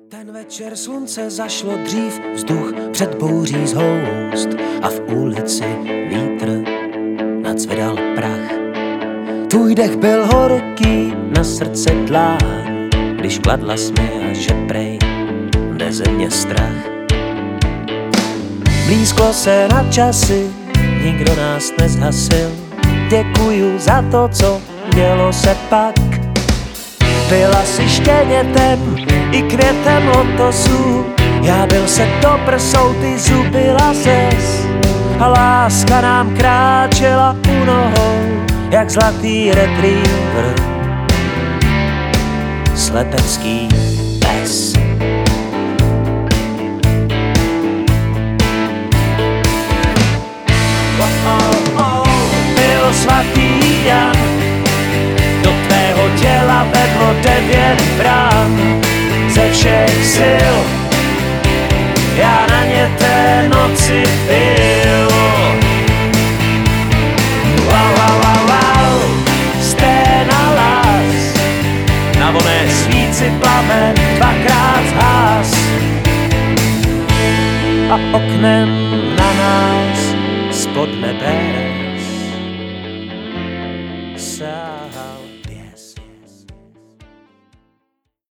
Ten večer slunce zašlo dřív, vzduch před bouří zhoust a v ulici vítr nacvedal prach. Tvůj dech byl horký, na srdce dláň, když kladla smi a že prej jde ze mě strach. Blízko se na časy, nikdo nás nezhasil, děkuju za to, co dělo se pak. Byla si štěnětem i květem lotosu, já byl se do prsou, ty zubila ses a láska nám kráčela u nohou, jak zlatý retriever, slepecký pes. Byl svatý Jan, do tvého těla vedlo 9 brán. Ze všech sil já na ně té noci pil. Wow, wow, wow, wow, sténa lás, na voné svíci plamen dvakrát zhás a oknem na nás spod nebe